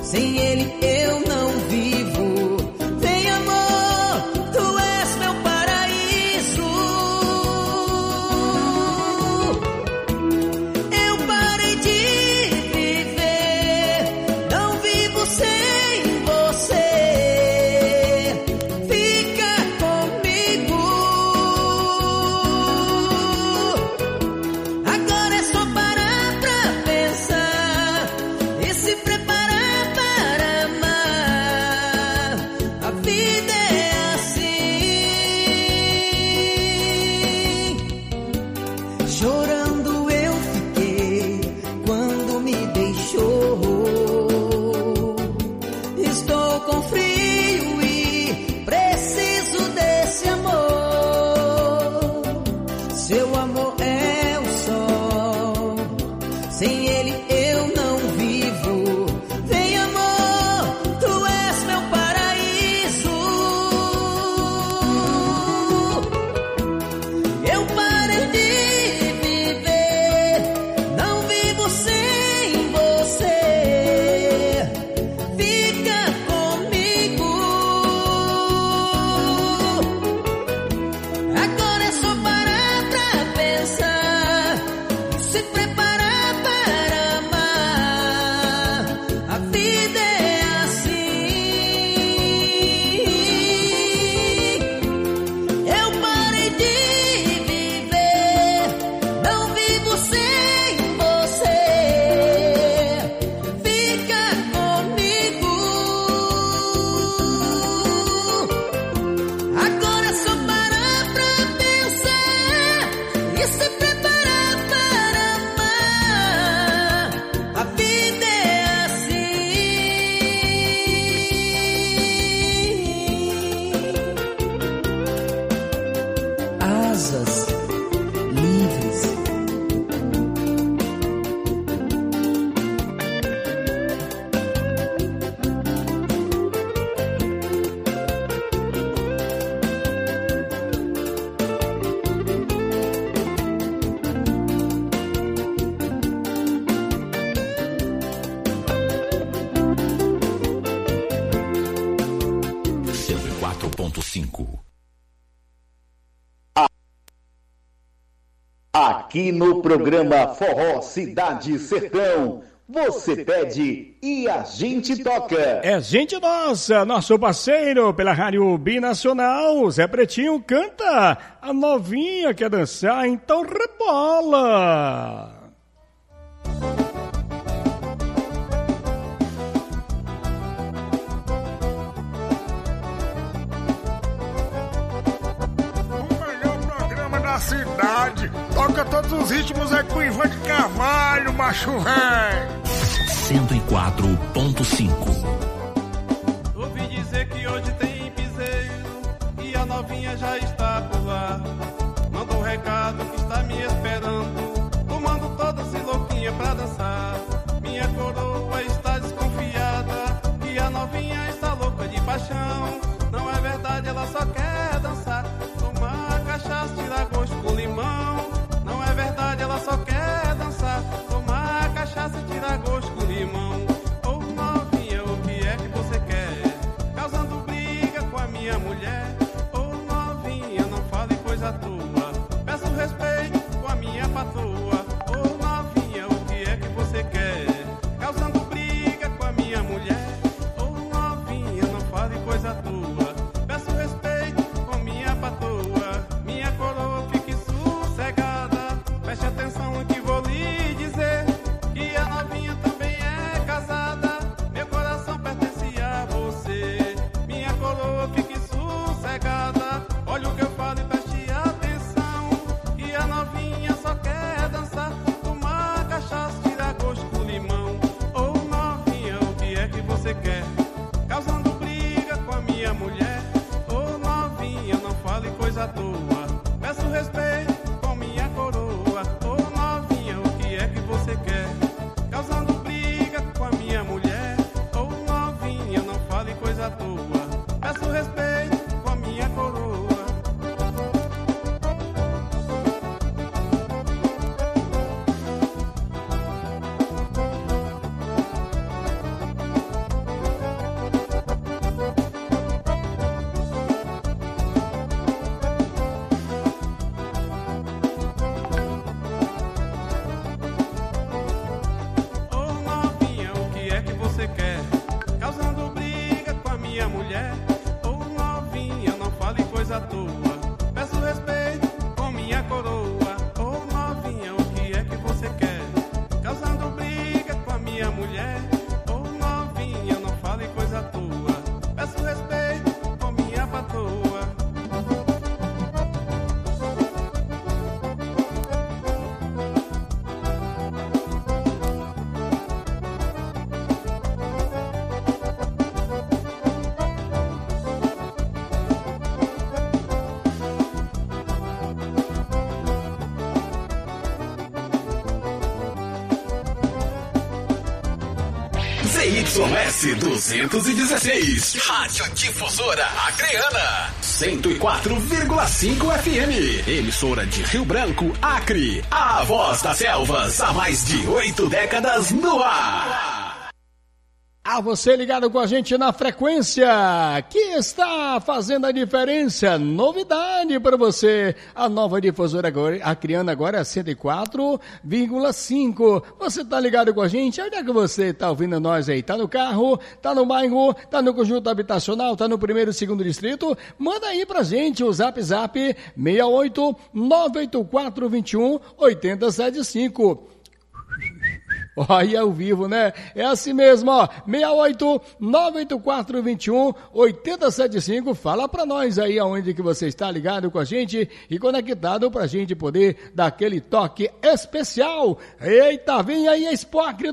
sem ele eu não vivo. Vem amor, tu és meu paraíso. Eu parei de viver, não vivo sem você. Fica comigo. Agora é só parar pra pensar e se preparar para amar. A vida é assim. Chorando eu fiquei quando me deixou. Estou com frio e preciso desse amor. Seu amor é o sol, sem ele eu não vivo. Vem amor, tu és meu paraíso. Eu parei de viver, não vivo sem você. Fica comigo. Agora é só parar pra pensar e se preparar para amar. A vida é assim. Eu parei de viver, não vivo sem você. Fica comigo. Agora é só parar pra pensar e se preparar para amar. A vida é assim. Asas livres. Aqui no programa Forró Cidade Sertão, você pede e a gente toca. É gente nossa, nosso parceiro pela Rádio Binacional, Zé Pretinho canta. A novinha quer dançar, então rebola. O melhor programa da cidade. Toca todos os ritmos, é com Ivan de Carvalho, macho velho. 104.5. Ouvi dizer que hoje tem piseiro e a novinha já está por lá. Manda um recado que está me esperando, tomando toda essa louquinha pra dançar. Minha coroa está desconfiada que a novinha está louca de paixão. Não é verdade, ela só quer dançar, tomar cachaça, tirar gosto com limão. Não é verdade, ela só quer dançar, tomar cachaça, tirar gosto com limão. Ô novinha, o que é que você quer? Causando briga com a minha mulher. Ô novinha, não fale coisa tua, peço respeito com a minha patroa. Ô novinha, o que é que você quer? Causando briga com a minha mulher. Ô novinha, não fale coisa tua, peço respeito minha mulher. Ô novinha, não fale coisa à toa. Peço respeito com minha coroa. Ô novinha, o que é que você quer? Causando briga com a minha mulher. Ô novinha, não fale coisa à toa. Peço respeito com minha patroa. ZYS 216, Rádio Difusora Acreana, 104,5 FM, emissora de Rio Branco, Acre, a voz das selvas, há mais de 8 décadas no ar. A você ligado com a gente na frequência, que está fazendo a diferença, novidade para você, a nova difusora Acreana agora é 104,5, você tá ligado com a gente, onde é que você tá ouvindo nós aí, tá no carro, tá no bairro, tá no conjunto habitacional, tá no primeiro e segundo distrito, manda aí pra gente o zap 68 98421 8075. Olha, ao vivo, né? É assim mesmo, ó. 68-984-21-8075. Fala pra nós aí aonde que você está ligado com a gente e conectado pra gente poder dar aquele toque especial. Eita, vem aí a Expo Acre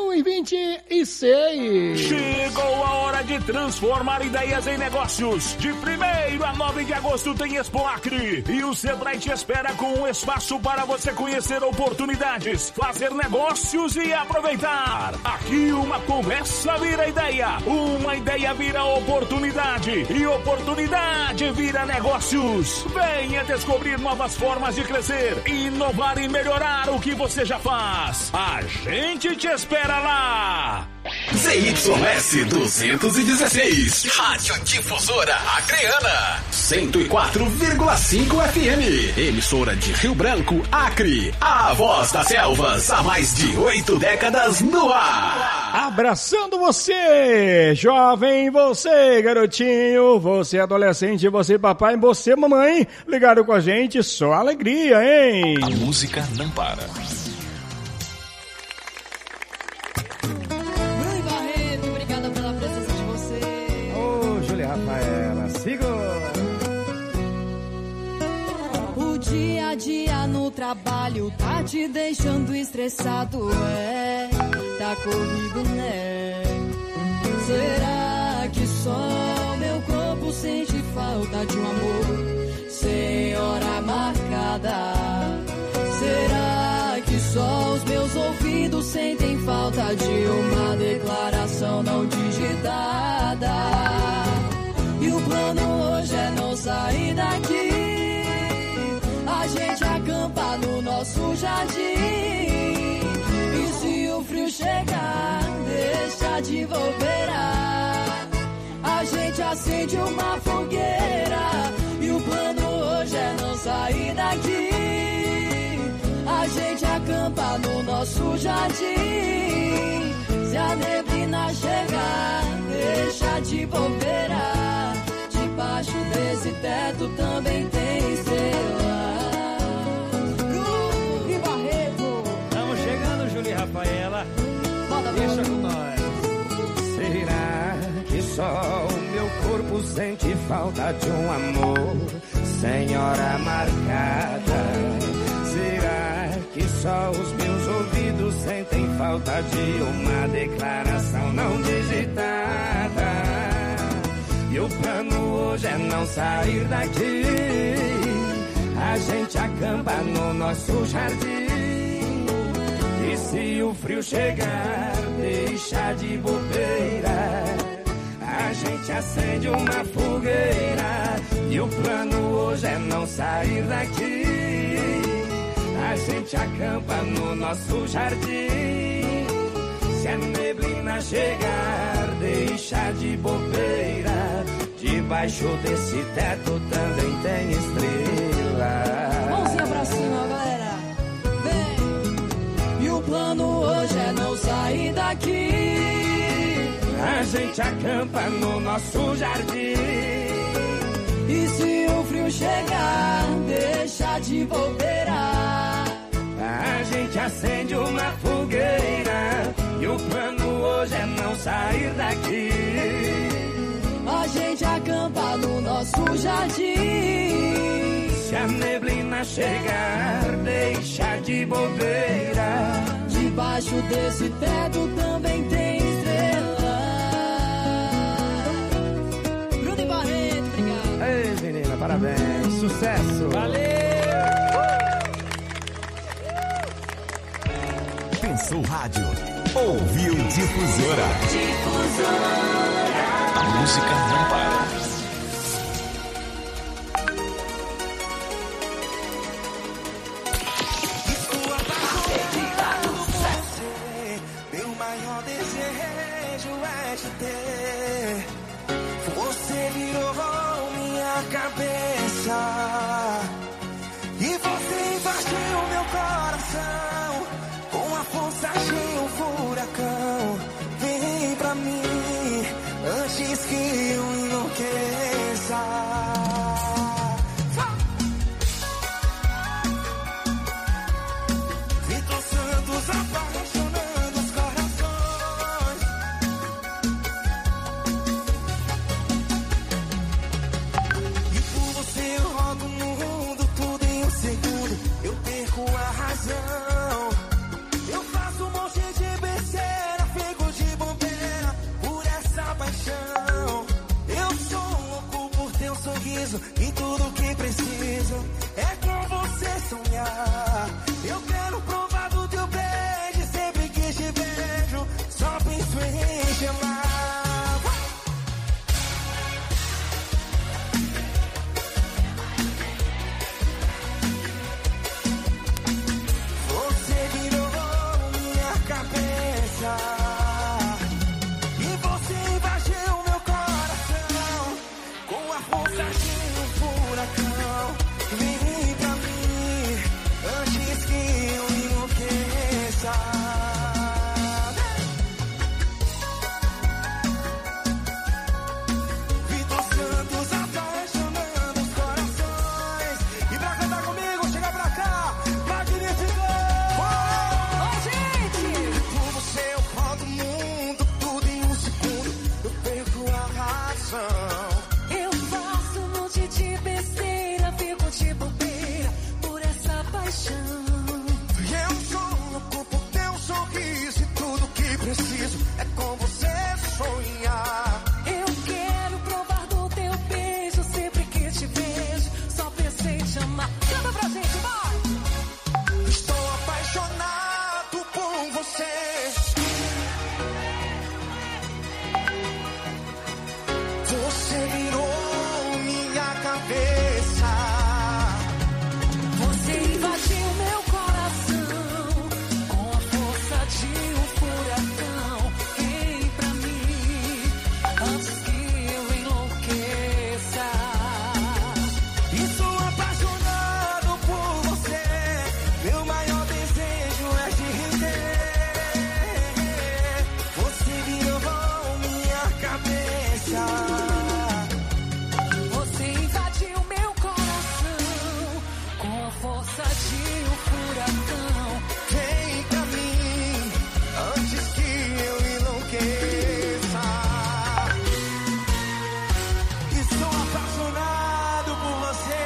2026. Chegou a hora de transformar ideias em negócios. De 1º a 9 de agosto tem Expo Acre. E o Sebrae te espera com um espaço para você conhecer oportunidades, fazer negócios e aproveitar. Aqui uma conversa vira ideia, uma ideia vira oportunidade e oportunidade vira negócios. Venha descobrir novas formas de crescer, inovar e melhorar o que você já faz. A gente te espera lá. ZYS 216, Rádio Difusora Acreana, 104,5 FM, emissora de Rio Branco, Acre, a voz das selvas, há mais de 8 décadas no ar. Abraçando você, jovem, você, garotinho, você, adolescente, você, papai, você, mamãe, ligado com a gente, só alegria, hein? A música não para. Rafaela, segura. O dia a dia no trabalho tá te deixando estressado, tá corrido, né? Será que só meu corpo sente falta de um amor sem hora marcada? Será que só os meus ouvidos sentem falta de uma declaração não digitada? E o plano hoje é não sair daqui. A gente acampa no nosso jardim. E se o frio chegar, deixa de bobeirar. A gente acende uma fogueira. E o plano hoje é não sair daqui. A gente acampa no nosso jardim. Se a neblina chegar, deixa de bobeirar. Debaixo desse teto também tem estrela. E Barreto. Estamos chegando, Júlia e Rafaela. Deixa com nós. Será que só o meu corpo sente falta de um amor sem hora marcada? Será que só os meus ouvidos sentem falta de uma declaração não digitada? E o plano hoje é não sair daqui. A gente acampa no nosso jardim. E se o frio chegar, deixa de bobeira. A gente acende uma fogueira. E o plano hoje é não sair daqui. A gente acampa no nosso jardim. Se a neblina chegar, deixa de bobeira. Debaixo desse teto também tem estrela. Mãozinha pra cima, galera. Vem. E o plano hoje é não sair daqui. A gente acampa no nosso jardim. E se o frio chegar, deixa de bobeira. A gente acende uma fogueira e o plano hoje é não sair daqui. A gente acampa no nosso jardim. Se a neblina chegar, deixa de bobeira. Debaixo desse teto também tem estrela. Bruno e Barreto, obrigado. Ei, menina, parabéns, sucesso. Valeu! Pensou rádio, ouviu Difusora. A música não para. Meu maior desejo é te ter. Você virou minha cabeça e você invadiu meu coração com a força de um furacão. Vem pra mim antes que eu enlouqueça. Vitor Santos apaixonando os corações. E por você eu rodo o mundo, tudo em um segundo. Eu perco a razão. Eu faço um monte de besteira, fico de bobeira por essa paixão. Eu sou louco por teu sorriso e tudo que preciso é com você sonhar. Eu quero provar do teu beijo, sempre que te vejo, só penso em te amar. Você virou minha cabeça e você invadiu meu coração com a força de um furacão. Vem pra mim antes que eu enlouqueça. Vitor Santos apaixonando os corações. E pra cantar comigo, chega pra cá, magnífico! Ô, gente! Por você eu rodo o mundo, tudo em um segundo. Eu perco a razão. Eu faço um monte de besteira, fico de bobeira por essa paixão. Eu sou louco por teu sorriso e tudo que preciso é com você sonhar. Eu quero provar do teu beijo, sempre que te vejo, só pensei em te amar. Canta pra gente, vai! Estou apaixonado por você. Você virou minha cabeça. Você invadiu meu coração com a força de um furacão. Vem pra mim antes que eu enlouqueça. E sou apaixonado por você. Meu maior desejo é te ter. Você virou minha cabeça. Você invadiu meu coração com a força de um furacão. Vem pra mim antes que eu enlouqueça. Estou apaixonado por você.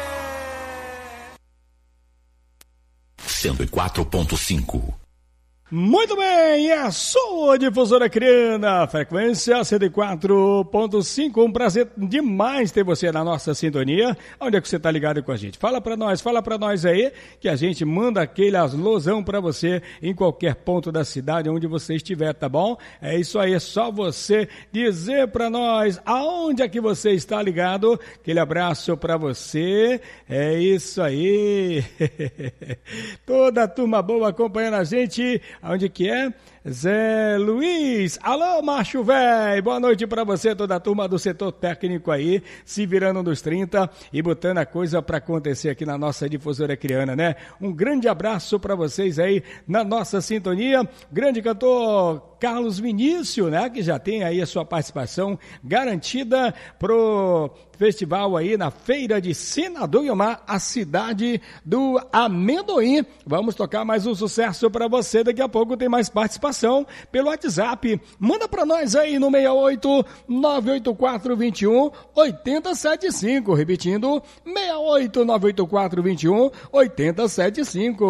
104.5. Muito bem, é a sua difusora criana, frequência 104.5, um prazer demais ter você na nossa sintonia. Onde é que você tá ligado com a gente? Fala pra nós aí, que a gente manda aquele alusão pra você em qualquer ponto da cidade, onde você estiver, tá bom? É isso aí, é só você dizer pra nós aonde é que você está ligado. Aquele abraço pra você, é isso aí. Toda a turma boa acompanhando a gente. Onde que é? Zé Luiz, alô macho véi, boa noite pra você, toda a turma do setor técnico aí, se virando dos 30 e botando a coisa pra acontecer aqui na nossa difusora acreana, né? Um grande abraço pra vocês aí na nossa sintonia, grande cantor Carlos Vinícius, né? Que já tem aí a sua participação garantida pro festival aí na Feira de Senador Guiomar, a cidade do amendoim. Vamos tocar mais um sucesso para você, daqui a pouco tem mais participação pelo WhatsApp. Manda para nós aí no 68 984 21 8075, repetindo 68 984 21 8075.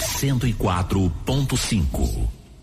104.5.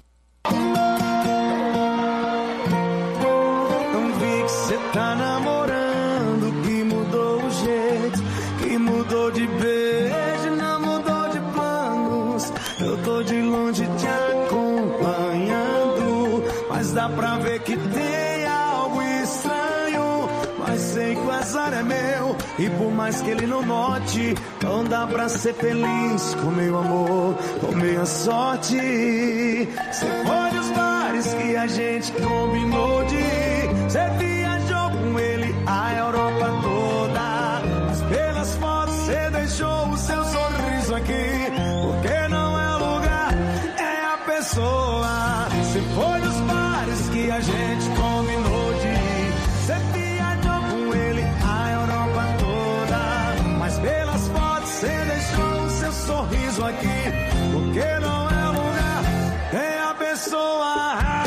Não vi que cê tá namorando, que mudou o jeito, que mudou de beijo, não mudou de planos. Eu tô de longe te acompanhando, mas dá pra ver que tem algo estranho. Mas sei que o azar é meu, e por mais que ele não note, não dá pra ser feliz com meu amor, com minha sorte. Cê foi nos bares que a gente combinou de ir, cê viajou com ele a Europa toda, mas pelas fotos cê deixou o seu sorriso aqui, porque não é o lugar, é a pessoa. Cê foi nos bares que a gente combinou de ir, cê viajou com ele a Europa toda, mas pelas fotos cê deixou o seu sorriso aqui, porque não é o lugar, é a pessoa.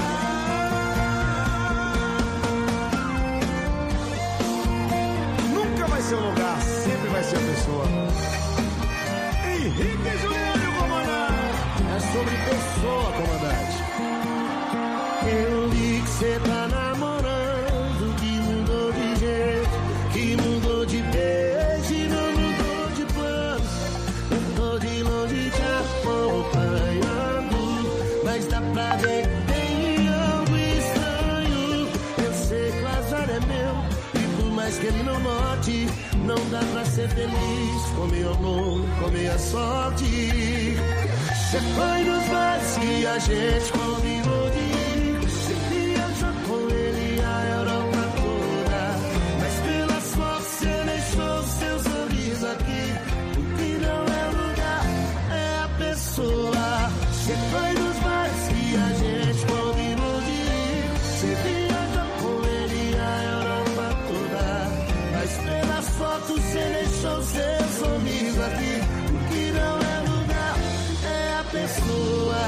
Seu lugar sempre vai ser a pessoa. Henrique Juliano, comandante. É sobre pessoa, comandante. Eu vi que cê tá namorando, que mudou de jeito, que mudou de beijo e não mudou de planos. Eu tô de longe te acompanhando, mas dá pra ver que tem algo estranho. Eu sei que o azar é meu, e por mais que ele não note, não dá pra ser feliz com meu amor, com minha sorte. Cê foi nos bares que a gente combinou de ir, cê viajou com ele a Europa toda, mas pelas fotos cê deixou seu sorriso aqui, o que não é lugar, é a pessoa. Cê foi nos bares que a gente combinou de ir, cê viajou com ele a Europa toda, mas pelas fotos cê deixou seu sorriso aqui, o que não é lugar, é a pessoa.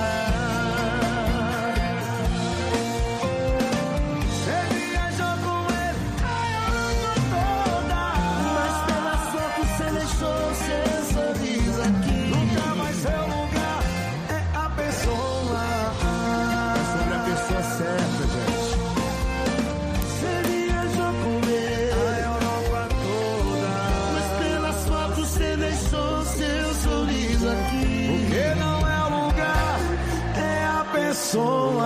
Cê viajou com ele a Europa toda, mas pelas fotos cê deixou seu sorriso aqui, nunca mais é o lugar, é a pessoa. É sobre a pessoa certa, gente. Cê viajou com ele a Europa toda, mas pelas fotos cê deixou seu sorriso aqui, porque não é o lugar, é a pessoa.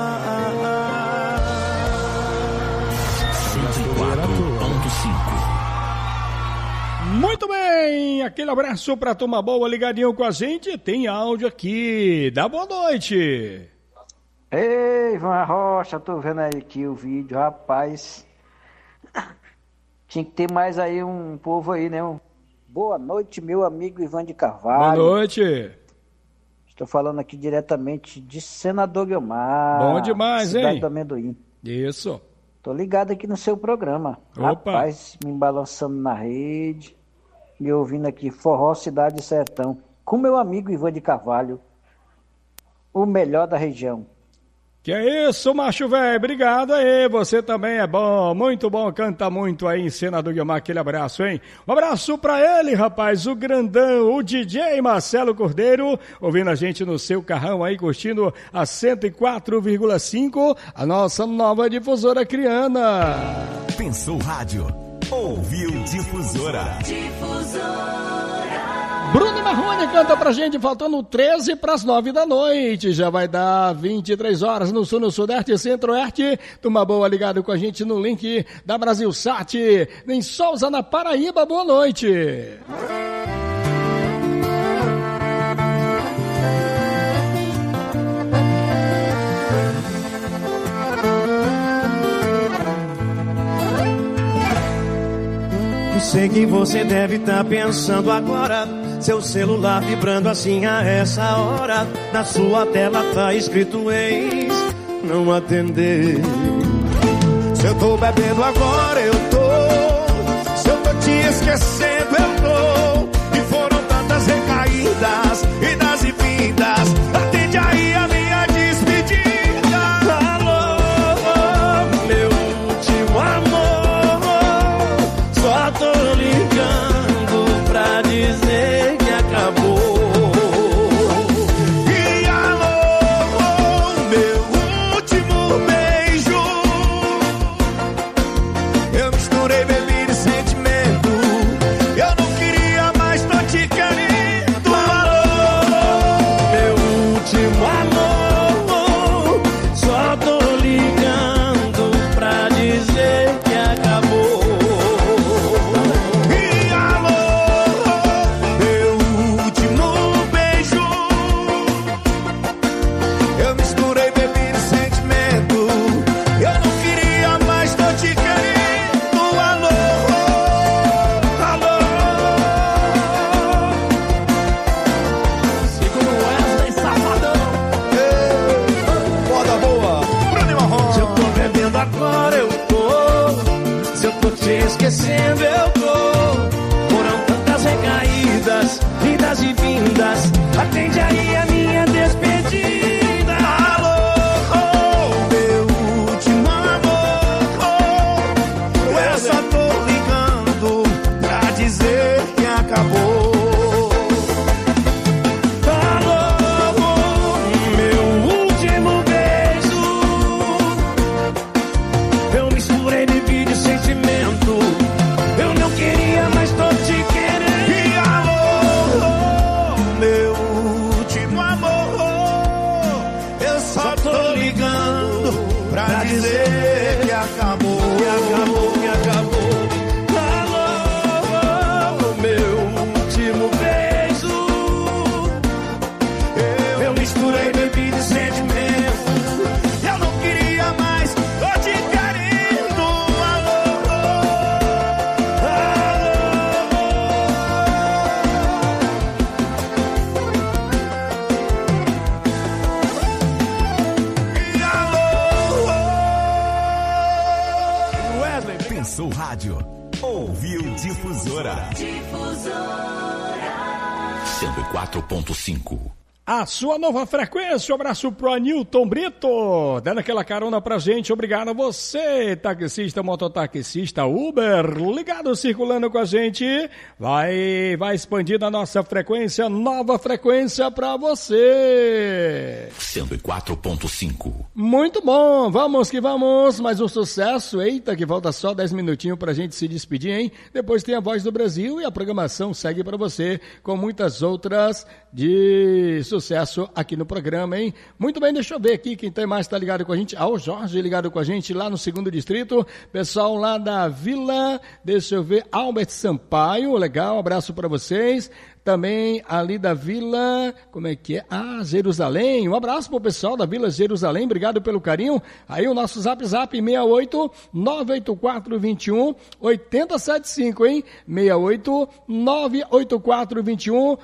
104.5. Muito bem, aquele abraço pra turma boa, ligadinho com a gente, tem áudio aqui, dá boa noite. Ei, Ivan Rocha, tô vendo aí aqui o vídeo, rapaz. Tinha que ter mais aí um povo aí, né? Boa noite, meu amigo Ivan de Carvalho. Boa noite. Estou falando aqui diretamente de Senador Guiomar. Bom demais, cidade hein? do Amendoim. Isso. Tô ligado aqui no seu programa. Opa. Rapaz, me balançando na rede, me ouvindo aqui, Forró Cidade Sertão, com meu amigo Ivan de Carvalho, o melhor da região. Que é isso, macho velho, obrigado aí, você também é bom, muito bom, canta muito aí em Senador Guiomar, aquele abraço, hein? Um abraço pra ele, rapaz, o grandão, o DJ Marcelo Cordeiro, ouvindo a gente no seu carrão aí, curtindo a 104,5, a nossa nova difusora acreana. Pensou rádio, ouviu difusora. Bruno Marrone canta pra gente, faltando 13 para as 9 da noite. Já vai dar 23 horas no sul, no sudeste e centro-oeste. Turma boa ligado com a gente no link da Brasil Sat, em Souza, na Paraíba. Boa noite. Sei que você deve estar pensando agora, seu celular vibrando assim a essa hora. Na sua tela tá escrito ex, não atender. Se eu tô bebendo agora, eu tô. Se eu tô te esquecendo, eu tô. E foram tantas recaídas, idas e vindas. Atende aí a minha despedida. Alô, meu último amor, só tô ligando pra dizer que acabou. E alô, meu último beijo. Eu misturei bebida e sentimento. Eu não queria mais, tô te querendo. Alô, meu último amor, só tô ligando pra dizer que acabou. E alô, meu último beijo. Eu misturei bebida e sentimento. Eu não queria mais, tô te querendo. Alô, alô. Segura o Wesley, safadão. Moda boa, Bruno e Marrom. Se eu tô bebendo agora, eu tô. Se eu tô te esquecendo, eu tô. Foram tantas recaídas, idas e vindas. Atende aí a minha despedida. Alô, meu último amor, eu só tô ligando pra dizer que acabou. Alô, meu último beijo. Eu misturei bebida e sentimento. Eu não queria, mas tô te querendo. E alô, meu último amor, eu só tô ligando pra dizer que acabou. Que acabou, que acabou. Alô, meu último beijo. Eu misturei bebida e sentimento. Eu não queria mais, tô te querendo. Alô, e alô. Wesley, Pensou rádio. Ouviu Difusora. 104.5. A sua nova frequência, um abraço pro Anilton Brito, dando aquela carona pra gente, obrigado a você, taxista, mototaxista, Uber, ligado, circulando com a gente, vai expandindo a nossa frequência, nova frequência pra você. 104.5. Muito bom, vamos que vamos, mais um sucesso, eita, que falta só 10 minutinhos pra gente se despedir, hein? Depois tem a Voz do Brasil e a programação segue pra você com muitas outras de sucesso aqui no programa, hein? Muito bem, deixa eu ver aqui quem tem mais tá ligado com a gente. O Jorge ligado com a gente lá no 2º Distrito, pessoal lá da Vila, deixa eu ver, Albert Sampaio, legal, abraço pra vocês. Também ali da Vila, como é que é? Jerusalém, um abraço pro pessoal da Vila Jerusalém, obrigado pelo carinho. Aí o nosso zap 68 984 21 8075, hein? 68 984 21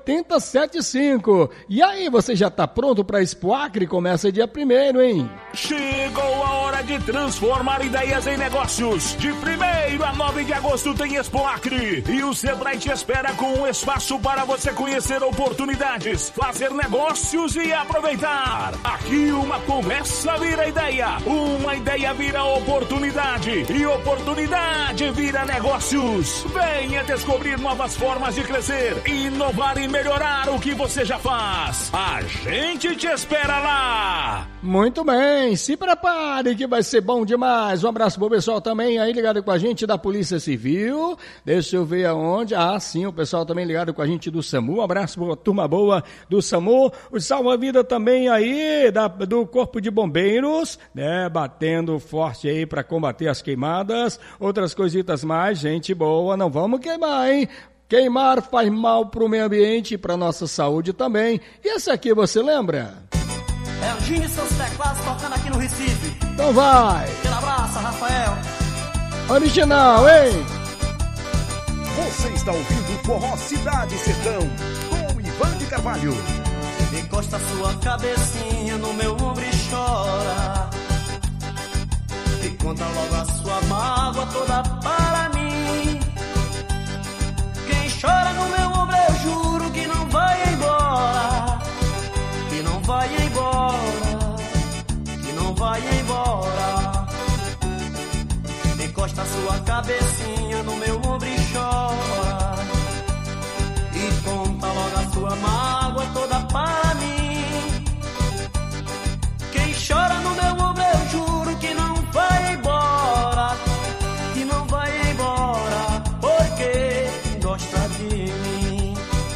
8075. E aí, você já tá pronto pra Expo Acre? Começa dia 1º, hein? Chegou a hora de transformar ideias em negócios. De 1º a 9 de agosto tem Expo Acre. E o Sebrae te espera com um espaço para você conhecer oportunidades, fazer negócios e aproveitar. Aqui uma conversa vira ideia, uma ideia vira oportunidade e oportunidade vira negócios. Venha descobrir novas formas de crescer, inovar e melhorar o que você já faz. A gente te espera lá. Muito bem, se prepare que vai ser bom demais. Um abraço pro pessoal também aí ligado com a gente da Polícia Civil. Deixa eu ver aonde. Sim, o pessoal também ligado com a gente do SAMU. Um abraço pra turma boa do SAMU. O Salva-Vida também aí do Corpo de Bombeiros, né? Batendo forte aí pra combater as queimadas. Outras coisitas mais, gente boa. Não vamos queimar, hein? Queimar faz mal pro meio ambiente e pra nossa saúde também. E esse aqui você lembra? É o Gini e seus teclados tocando aqui no Recife. Então vai! Aquele abraço, Rafael. Original, hein? Você está ouvindo Forró Cidade Sertão, com Ivan de Carvalho. Encosta sua cabecinha no meu ombro e chora. E conta logo a sua mágoa toda para mim. Quem chora no meu ombro eu juro que não vai embora. Que não vai embora. Que não vai embora. Encosta sua cabecinha no meu ombro e chora. E conta logo a sua mágoa toda para mim. Quem chora no meu ombro eu juro que não vai embora. Que não vai embora, porque gosta de mim.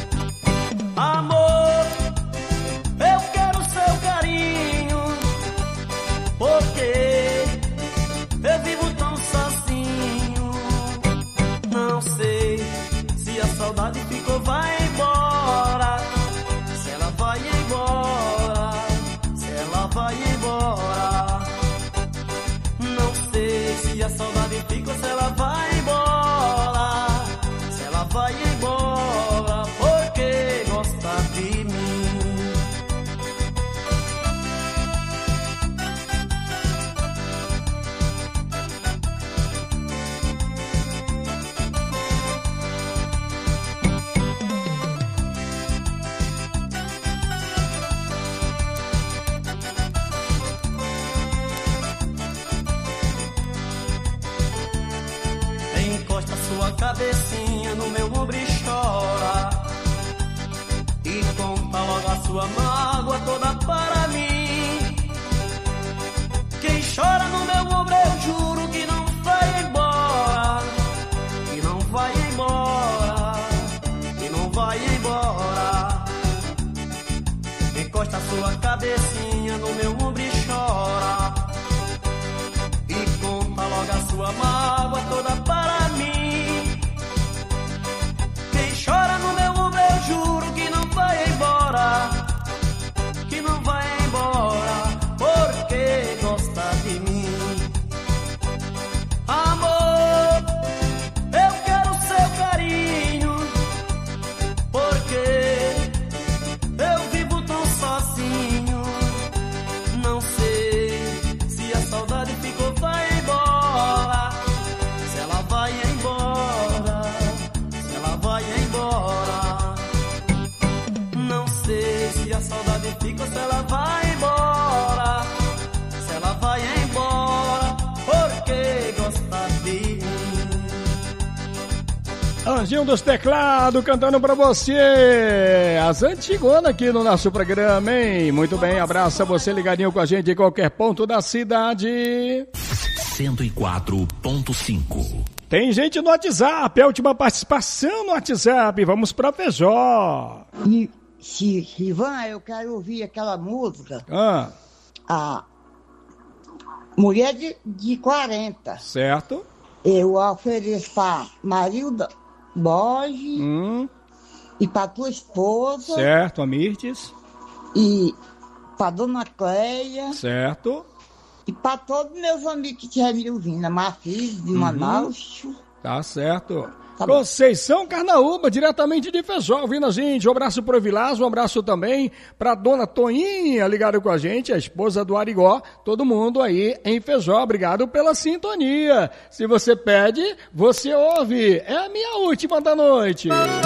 Amor, eu quero seu carinho, porque eu vivo tão sozinho. Não sei se a saudade ficou, vai embora. Se ela vai embora, se ela vai embora. Não sei se a saudade ficou, se ela vai embora. Se ela vai embora, porque gosta de mim. Encosta sua cabecinha no meu ombro e chora. E conta logo a sua mágoa toda para mim. Quem chora no meu ombro eu juro que não vai embora. Que não vai embora. Que não vai embora. Encosta sua cabecinha no meu ombro e chora. E conta logo a sua mágoa toda para mim. Quem chora no meu ombro eu juro que não vai embora. Que não vai embora, porque gosta de mim. Amor, eu quero seu carinho, porque eu vivo tão sozinho. Não sei se a saudade ficou, vai embora. Se ela vai embora, se ela vai embora. Não sei se a saudade ficou, se ela vai embora. Se ela vai embora, porque gosta de mim. Anjinho dos Teclados cantando pra você as antigonas aqui no nosso programa, hein? Muito bem, abraço a você ligadinho com a gente em qualquer ponto da cidade. 104.5. Tem gente no WhatsApp, é a última participação no WhatsApp, vamos pra Feijó. Ivan, eu quero ouvir aquela música. A Mulher de 40. Certo. Eu ofereço pra Marilda Borges e pra tua esposa. Certo, a Mirtes. E pra Dona Cleia. Certo. E pra todos meus amigos que estiverem me ouvindo, a Marfis de Manaus. Tá certo. Conceição Carnaúba, diretamente de Feijó, ouvindo a gente. Um abraço pro Vilazo, um abraço também pra Dona Toninha, ligado com a gente, a esposa do Arigó, todo mundo aí em Feijó. Obrigado pela sintonia. Se você pede, você ouve. É a minha última da noite.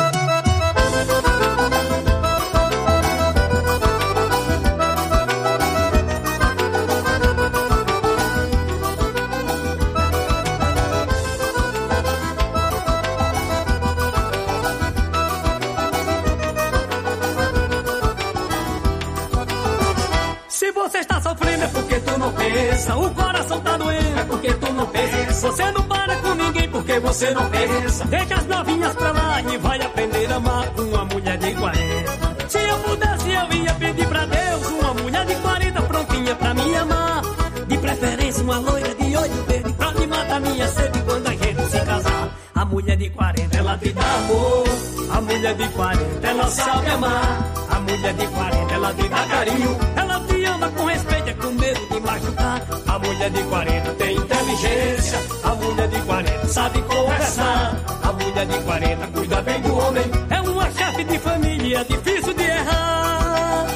Se você está sofrendo é porque tu não pensa. O coração tá doendo é porque tu não pensa. Você não para com ninguém porque você não pensa. Deixa as novinhas pra lá e vai aprender a amar uma mulher de 40. Se eu pudesse eu ia pedir pra Deus uma mulher de 40 prontinha pra me amar. De preferência uma loira de olho verde pra me matar minha sede quando a gente se casar. A mulher de 40 ela te dá amor. A mulher de 40 ela sabe amar. A mulher de 40 ela te dá carinho. Ela te ama com respeito, é com medo de machucar. A mulher de 40 tem inteligência. inteligência. A mulher de 40 sabe conversar. A mulher de 40 cuida bem do homem. É uma chefe de família, difícil de errar.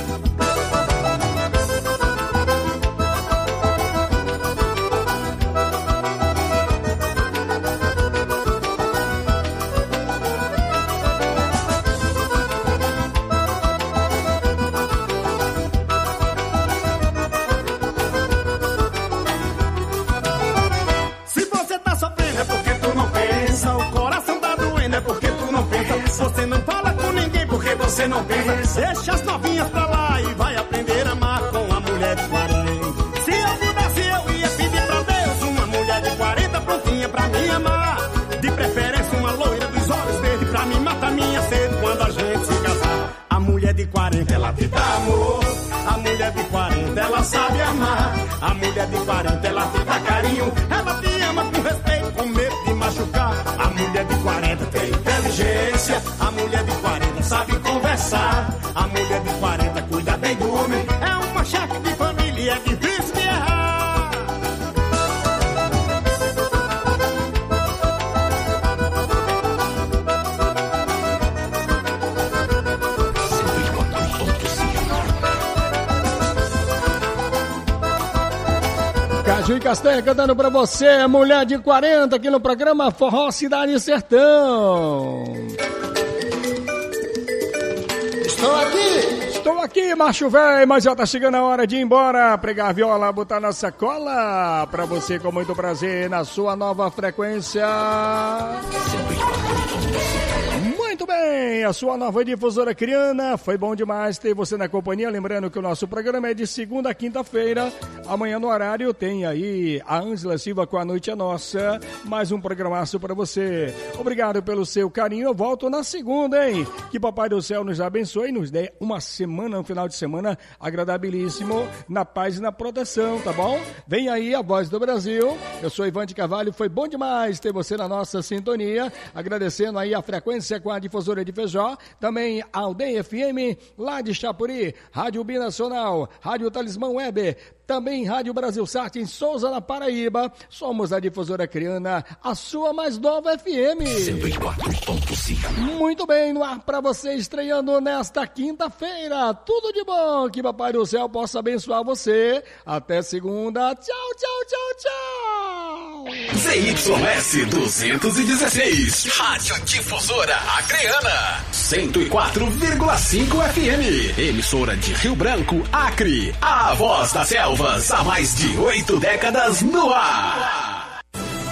Você não fala com ninguém porque você não pensa. Deixa as novinhas pra lá e vai aprender a amar com a mulher de 40. Se eu pudesse eu ia pedir pra Deus uma mulher de 40 prontinha pra me amar. De preferência uma loira dos olhos verdes pra me matar minha sede quando a gente se casar. A mulher de 40 ela te dá amor. A mulher de 40 ela sabe amar. A mulher de 40 ela te dá carinho. Ela te ama com respeito, com medo de machucar. A mulher de 40 tem inteligência. A mulher de 40 sabe conversar. A mulher de 40 cuida bem do homem. É uma chefe de família, é difícil de errar. Caju e Castanha cantando pra você, mulher de 40, aqui no programa Forró Cidade e Sertão. Estou aqui, macho velho, mas já tá chegando a hora de ir embora. Pregar a viola, botar na sacola. Pra você com muito prazer na sua nova frequência. Muito bem, a sua nova difusora criana. Foi bom demais ter você na companhia. Lembrando que o nosso programa é de segunda a quinta-feira. Amanhã no horário tem aí a Ângela Silva com A Noite é Nossa. Mais um programaço para você. Obrigado pelo seu carinho. Eu volto na segunda, hein? Que Papai do Céu nos abençoe e nos dê uma semana, um final de semana agradabilíssimo, na paz e na proteção, tá bom? Vem aí a Voz do Brasil. Eu sou Ivan de Carvalho. Foi bom demais ter você na nossa sintonia. Agradecendo aí a frequência com a difusora de Feijó, também a Aldeia FM, lá de Chapuri, Rádio Binacional, Rádio Talismã Web, também Rádio Brasil Sat em Souza, na Paraíba. Somos a difusora criana, a sua mais nova FM. 104.5. Muito bem, no ar para você, estreando nesta quinta-feira. Tudo de bom, que Papai do Céu possa abençoar você. Até segunda. Tchau, tchau, tchau, tchau. ZYS 216, Rádio Difusora Acreana, 104,5 FM, emissora de Rio Branco, Acre, a voz das selvas, há mais de 8 décadas no ar.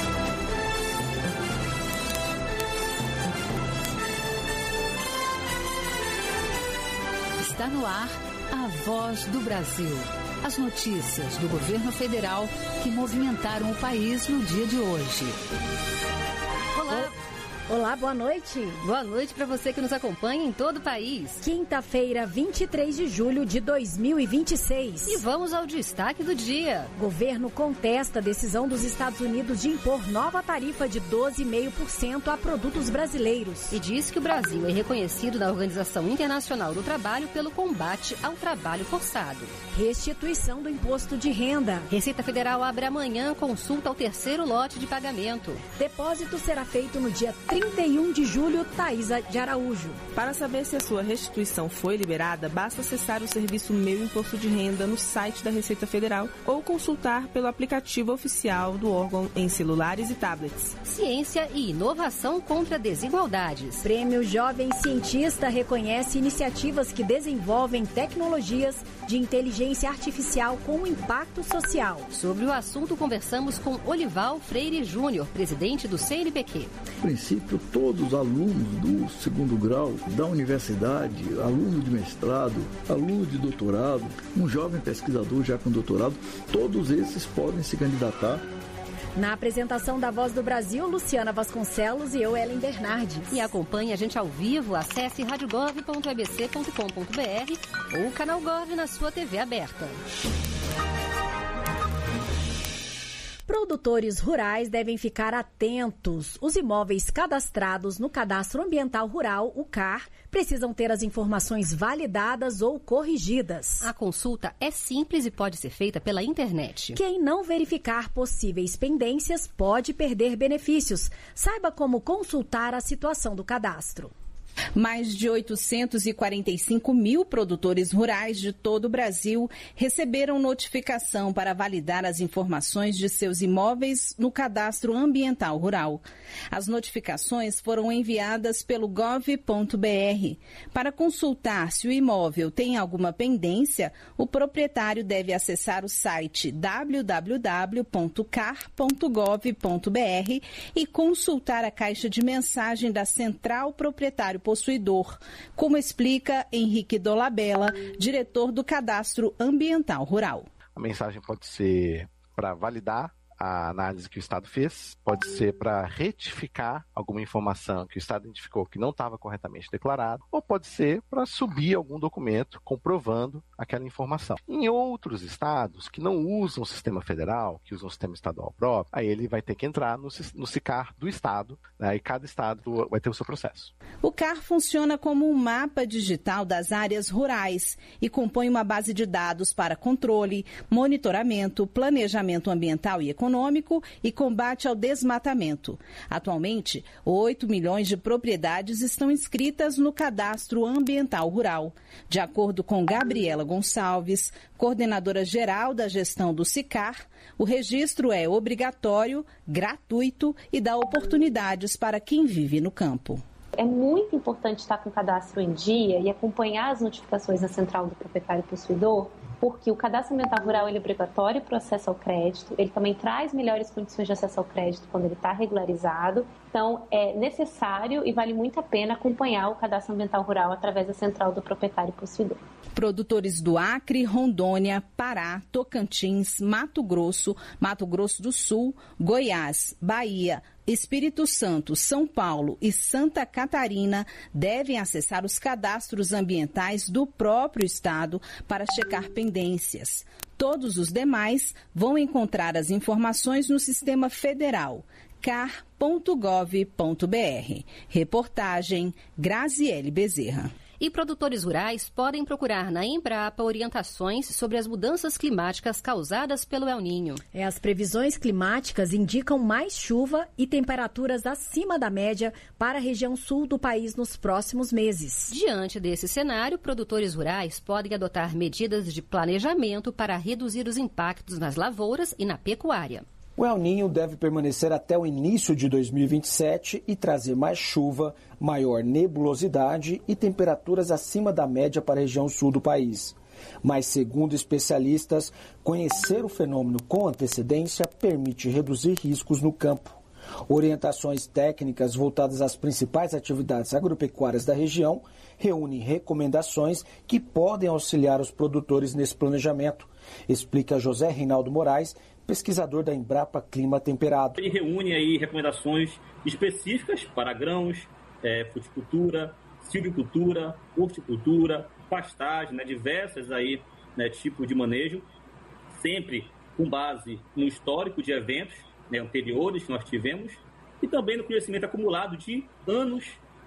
Está no ar a Voz do Brasil. As notícias do governo federal que movimentaram o país no dia de hoje. Olá. Olá, boa noite. Boa noite para você que nos acompanha em todo o país. Quinta-feira, 23 de julho de 2026. E vamos ao destaque do dia. Governo contesta a decisão dos Estados Unidos de impor nova tarifa de 12,5% a produtos brasileiros. E diz que o Brasil é reconhecido na Organização Internacional do Trabalho pelo combate ao trabalho forçado. Restituição do imposto de renda. Receita Federal abre amanhã consulta ao terceiro lote de pagamento. Depósito será feito no dia 31 de julho, Thaísa de Araújo. Para saber se a sua restituição foi liberada, basta acessar o serviço Meu Imposto de Renda no site da Receita Federal ou consultar pelo aplicativo oficial do órgão em celulares e tablets. Ciência e inovação contra desigualdades. Prêmio Jovem Cientista reconhece iniciativas que desenvolvem tecnologias de inteligência artificial com impacto social. Sobre o assunto, conversamos com Olival Freire Júnior, presidente do CNPq. A princípio, todos os alunos do segundo grau da universidade, aluno de mestrado, aluno de doutorado, um jovem pesquisador já com doutorado, todos esses podem se candidatar. Na apresentação da Voz do Brasil, Luciana Vasconcelos e eu, Ellen Bernardes. E acompanhe a gente ao vivo, acesse radiogov.ebc.com.br ou o canal Gov na sua TV aberta. Produtores rurais devem ficar atentos. Os imóveis cadastrados no Cadastro Ambiental Rural, o CAR, precisam ter as informações validadas ou corrigidas. A consulta é simples e pode ser feita pela internet. Quem não verificar possíveis pendências pode perder benefícios. Saiba como consultar a situação do cadastro. Mais de 845 mil produtores rurais de todo o Brasil receberam notificação para validar as informações de seus imóveis no Cadastro Ambiental Rural. As notificações foram enviadas pelo gov.br. Para consultar se o imóvel tem alguma pendência, o proprietário deve acessar o site www.car.gov.br e consultar a caixa de mensagem da Central Proprietário Possuidor, como explica Henrique Dolabella, diretor do Cadastro Ambiental Rural. A mensagem pode ser para validar a análise que o Estado fez, pode ser para retificar alguma informação que o Estado identificou que não estava corretamente declarado, ou pode ser para subir algum documento comprovando aquela informação. Em outros estados que não usam o sistema federal, que usam o sistema estadual próprio, aí ele vai ter que entrar no SICAR do estado, né, e cada estado vai ter o seu processo. O CAR funciona como um mapa digital das áreas rurais e compõe uma base de dados para controle, monitoramento, planejamento ambiental e econômico e combate ao desmatamento. Atualmente, 8 milhões de propriedades estão inscritas no Cadastro Ambiental Rural. De acordo com Gabriela Gonçalves, coordenadora geral da gestão do SICAR, o registro é obrigatório, gratuito e dá oportunidades para quem vive no campo. É muito importante estar com o cadastro em dia e acompanhar as notificações da Central do Proprietário Possuidor, porque o Cadastro Ambiental Rural ele é obrigatório para o acesso ao crédito, ele também traz melhores condições de acesso ao crédito quando ele está regularizado, então é necessário e vale muito a pena acompanhar o Cadastro Ambiental Rural através da Central do Proprietário Possuidor. Produtores do Acre, Rondônia, Pará, Tocantins, Mato Grosso do Sul, Goiás, Bahia, Espírito Santo, São Paulo e Santa Catarina devem acessar os cadastros ambientais do próprio estado para checar pendências. Todos os demais vão encontrar as informações no sistema federal car.gov.br. Reportagem Graziele Bezerra. E produtores rurais podem procurar na Embrapa orientações sobre as mudanças climáticas causadas pelo El Niño. As previsões climáticas indicam mais chuva e temperaturas acima da média para a região sul do país nos próximos meses. Diante desse cenário, produtores rurais podem adotar medidas de planejamento para reduzir os impactos nas lavouras e na pecuária. O El Niño deve permanecer até o início de 2027 e trazer mais chuva, maior nebulosidade e temperaturas acima da média para a região sul do país. Mas, segundo especialistas, conhecer o fenômeno com antecedência permite reduzir riscos no campo. Orientações técnicas voltadas às principais atividades agropecuárias da região reúnem recomendações que podem auxiliar os produtores nesse planejamento, explica José Reinaldo Moraes, pesquisador da Embrapa Clima Temperado. Ele reúne aí recomendações específicas para grãos, fruticultura, silvicultura, horticultura, pastagem, diversas aí, tipos de manejo, sempre com base no histórico de eventos anteriores que nós tivemos e também no conhecimento acumulado de anos,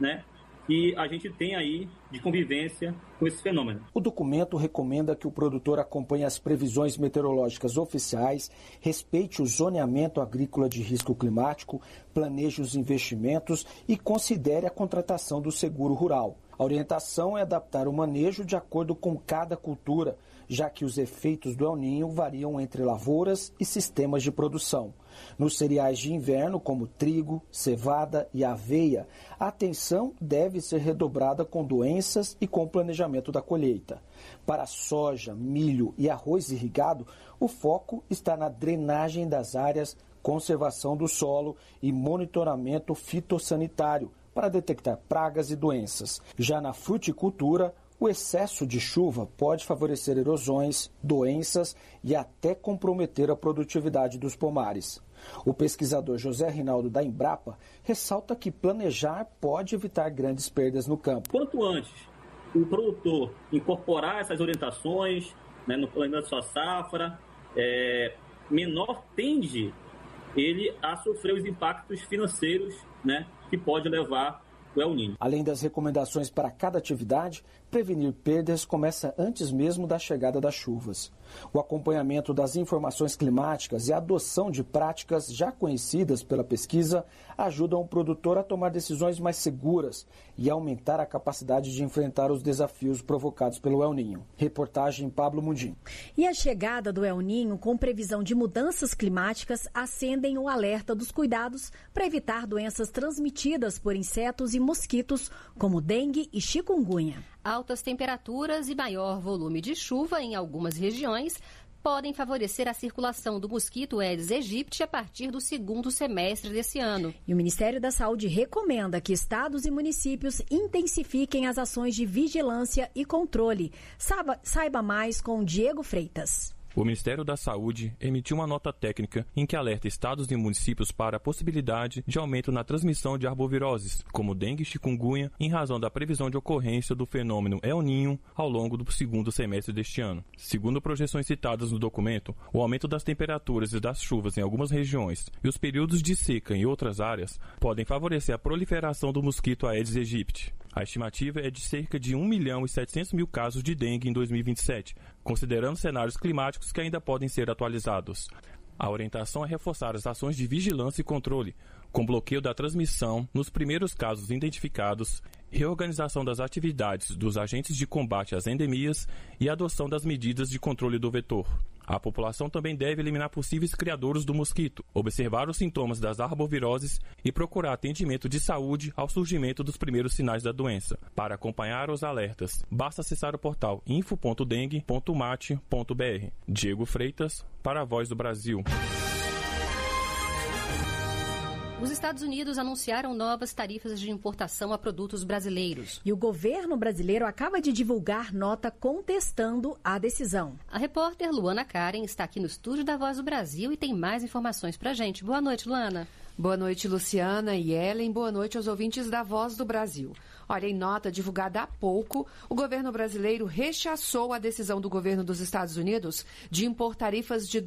que a gente tem aí de convivência com esse fenômeno. O documento recomenda que o produtor acompanhe as previsões meteorológicas oficiais, respeite o zoneamento agrícola de risco climático, planeje os investimentos e considere a contratação do seguro rural. A orientação é adaptar o manejo de acordo com cada cultura, já que os efeitos do El Niño variam entre lavouras e sistemas de produção. Nos cereais de inverno, como trigo, cevada e aveia, a atenção deve ser redobrada com doenças e com o planejamento da colheita. Para soja, milho e arroz irrigado, o foco está na drenagem das áreas, conservação do solo e monitoramento fitossanitário para detectar pragas e doenças. Já na fruticultura, o excesso de chuva pode favorecer erosões, doenças e até comprometer a produtividade dos pomares. O pesquisador José Reinaldo da Embrapa ressalta que planejar pode evitar grandes perdas no campo. Quanto antes o produtor incorporar essas orientações no planejamento da sua safra, menor tende ele a sofrer os impactos financeiros, né, que pode levar o El Niño. Além das recomendações para cada atividade, prevenir perdas começa antes mesmo da chegada das chuvas. O acompanhamento das informações climáticas e a adoção de práticas já conhecidas pela pesquisa ajudam o produtor a tomar decisões mais seguras e aumentar a capacidade de enfrentar os desafios provocados pelo El Niño. Reportagem Pablo Mundim. E a chegada do El Niño, com previsão de mudanças climáticas, acendem o alerta dos cuidados para evitar doenças transmitidas por insetos e mosquitos, como dengue e chikungunya. Altas temperaturas e maior volume de chuva em algumas regiões podem favorecer a circulação do mosquito Aedes aegypti a partir do segundo semestre desse ano. E o Ministério da Saúde recomenda que estados e municípios intensifiquem as ações de vigilância e controle. Saiba mais com Diego Freitas. O Ministério da Saúde emitiu uma nota técnica em que alerta estados e municípios para a possibilidade de aumento na transmissão de arboviroses, como dengue e chikungunya, em razão da previsão de ocorrência do fenômeno El Niño ao longo do segundo semestre deste ano. Segundo projeções citadas no documento, o aumento das temperaturas e das chuvas em algumas regiões e os períodos de seca em outras áreas podem favorecer a proliferação do mosquito Aedes aegypti. A estimativa é de cerca de 1.700.000 casos de dengue em 2027, considerando cenários climáticos que ainda podem ser atualizados. A orientação é reforçar as ações de vigilância e controle, com bloqueio da transmissão nos primeiros casos identificados, reorganização das atividades dos agentes de combate às endemias e adoção das medidas de controle do vetor. A população também deve eliminar possíveis criadouros do mosquito, observar os sintomas das arboviroses e procurar atendimento de saúde ao surgimento dos primeiros sinais da doença. Para acompanhar os alertas, basta acessar o portal info.dengue.mate.br. Diego Freitas, para a Voz do Brasil. Os Estados Unidos anunciaram novas tarifas de importação a produtos brasileiros. E o governo brasileiro acaba de divulgar nota contestando a decisão. A repórter Luana Karen está aqui no estúdio da Voz do Brasil e tem mais informações pra gente. Boa noite, Luana. Boa noite, Luciana e Ellen. Boa noite aos ouvintes da Voz do Brasil. Olha, em nota divulgada há pouco, o governo brasileiro rechaçou a decisão do governo dos Estados Unidos de impor tarifas de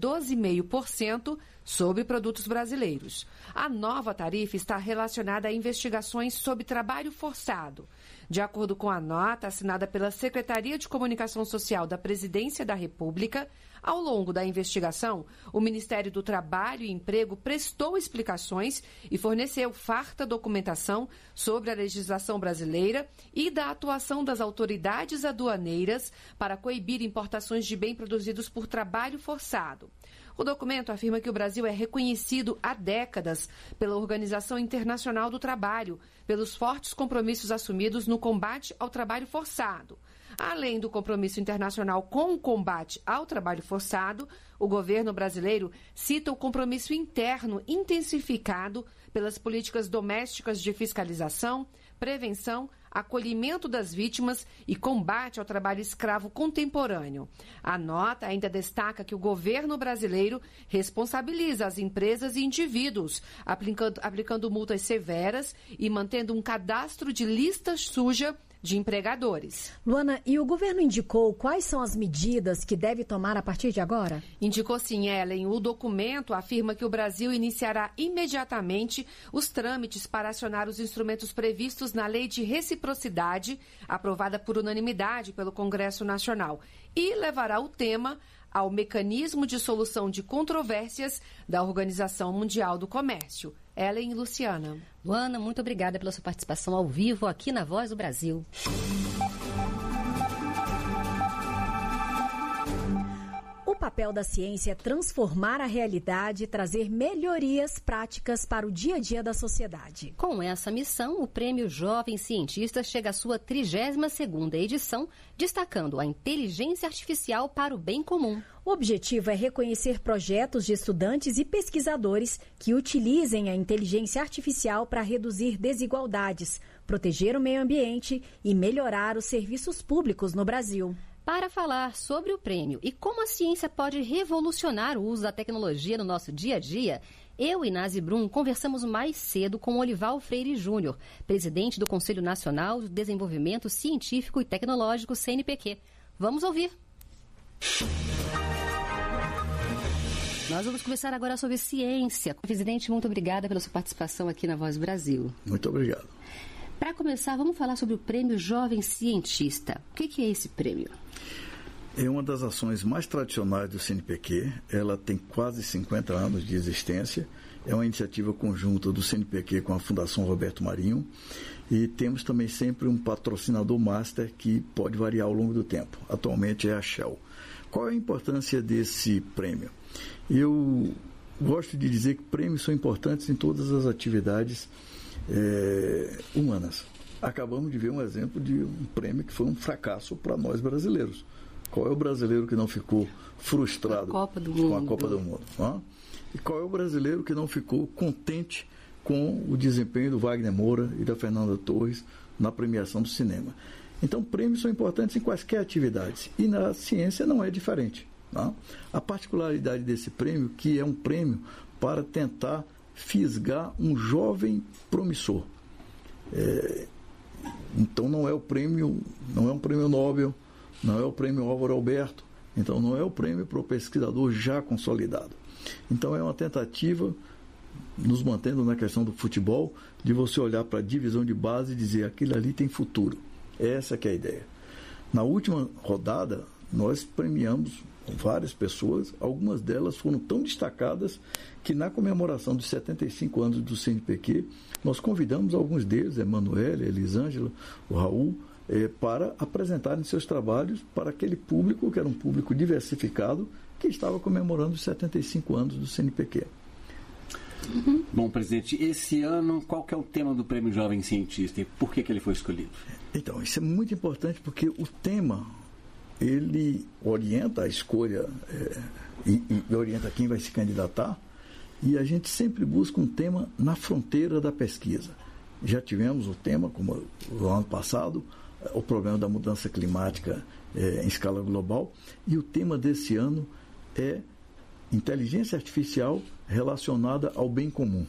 12,5% sobre produtos brasileiros. A nova tarifa está relacionada a investigações sobre trabalho forçado. De acordo com a nota assinada pela Secretaria de Comunicação Social da Presidência da República, ao longo da investigação, o Ministério do Trabalho e Emprego prestou explicações e forneceu farta documentação sobre a legislação brasileira e da atuação das autoridades aduaneiras para coibir importações de bens produzidos por trabalho forçado. O documento afirma que o Brasil é reconhecido há décadas pela Organização Internacional do Trabalho, pelos fortes compromissos assumidos no combate ao trabalho forçado. Além do compromisso internacional com o combate ao trabalho forçado, o governo brasileiro cita o compromisso interno intensificado pelas políticas domésticas de fiscalização, prevenção, acolhimento das vítimas e combate ao trabalho escravo contemporâneo. A nota ainda destaca que o governo brasileiro responsabiliza as empresas e indivíduos, aplicando multas severas e mantendo um cadastro de lista suja de empregadores. Luana, e o governo indicou quais são as medidas que deve tomar a partir de agora? Indicou sim, Ellen. O documento afirma que o Brasil iniciará imediatamente os trâmites para acionar os instrumentos previstos na Lei de Reciprocidade, aprovada por unanimidade pelo Congresso Nacional, e levará o tema ao Mecanismo de Solução de Controvérsias da Organização Mundial do Comércio. Ellen e Luciana. Luana, muito obrigada pela sua participação ao vivo aqui na Voz do Brasil. O papel da ciência é transformar a realidade e trazer melhorias práticas para o dia a dia da sociedade. Com essa missão, o Prêmio Jovem Cientista chega à sua 32ª edição, destacando a inteligência artificial para o bem comum. O objetivo é reconhecer projetos de estudantes e pesquisadores que utilizem a inteligência artificial para reduzir desigualdades, proteger o meio ambiente e melhorar os serviços públicos no Brasil. Para falar sobre o prêmio e como a ciência pode revolucionar o uso da tecnologia no nosso dia a dia, eu e Nazi Brum conversamos mais cedo com Olival Freire Júnior, presidente do Conselho Nacional de Desenvolvimento Científico e Tecnológico, CNPq. Vamos ouvir. Nós vamos conversar agora sobre ciência. Presidente, muito obrigada pela sua participação aqui na Voz do Brasil. Muito obrigado. Para começar, vamos falar sobre o Prêmio Jovem Cientista. O que é esse prêmio? É uma das ações mais tradicionais do CNPq. Ela tem quase 50 anos de existência. É uma iniciativa conjunta do CNPq com a Fundação Roberto Marinho. E temos também sempre um patrocinador master que pode variar ao longo do tempo. Atualmente é a Shell. Qual é a importância desse prêmio? Eu gosto de dizer que prêmios são importantes em todas as atividades humanas. Acabamos de ver um exemplo de um prêmio que foi um fracasso para nós brasileiros. Qual é o brasileiro que não ficou frustrado com a Copa do Mundo? Não? E qual é o brasileiro que não ficou contente com o desempenho do Wagner Moura e da Fernanda Torres na premiação do cinema? Então, prêmios são importantes em quaisquer atividades. E na ciência não é diferente. Não? A particularidade desse prêmio, que é um prêmio para tentar fisgar um jovem promissor. Então, não é um prêmio Nobel, não é o prêmio Álvaro Alberto, então não é o prêmio para o pesquisador já consolidado. Então, é uma tentativa, nos mantendo na questão do futebol, de você olhar para a divisão de base e dizer, aquilo ali tem futuro. Essa que é a ideia. Na última rodada, nós premiamos várias pessoas, algumas delas foram tão destacadas que na comemoração dos 75 anos do CNPq, nós convidamos alguns deles, a Emanuele, a Elisângela, o Raul, para apresentarem seus trabalhos para aquele público, que era um público diversificado, que estava comemorando os 75 anos do CNPq. Bom, presidente, esse ano, qual que é o tema do Prêmio Jovem Cientista e por que ele foi escolhido? Então, isso é muito importante porque o tema, ele orienta a escolha e orienta quem vai se candidatar, e a gente sempre busca um tema na fronteira da pesquisa. Já tivemos o tema, como no ano passado, o problema da mudança climática em escala global, e o tema desse ano é inteligência artificial relacionada ao bem comum.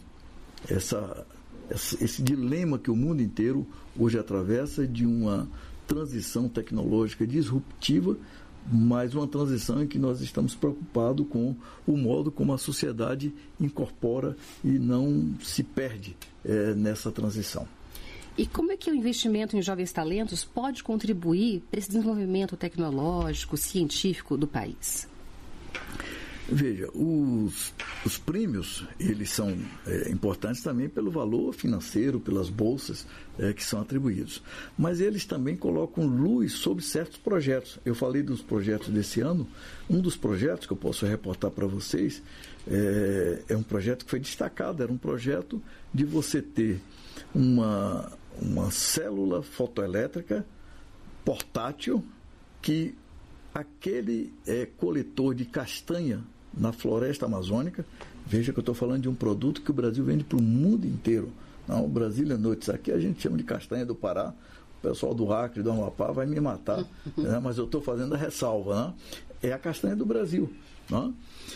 Esse dilema que o mundo inteiro hoje atravessa de uma transição tecnológica disruptiva, mas uma transição em que nós estamos preocupados com o modo como a sociedade incorpora e não se perde nessa transição. E como é que o investimento em jovens talentos pode contribuir para esse desenvolvimento tecnológico, científico do país? Veja, os prêmios, eles são importantes também pelo valor financeiro, pelas bolsas que são atribuídos. Mas eles também colocam luz sobre certos projetos. Eu falei dos projetos desse ano. Um dos projetos que eu posso reportar para vocês é um projeto que foi destacado. Era um projeto de você ter uma célula fotoelétrica portátil que aquele coletor de castanha na floresta amazônica, veja que eu estou falando de um produto que o Brasil vende para o mundo inteiro. Não, Brasília Nuts, aqui a gente chama de castanha do Pará, o pessoal do Acre, do Amapá vai me matar, né? Mas eu estou fazendo a ressalva, né? É a castanha do Brasil. Né?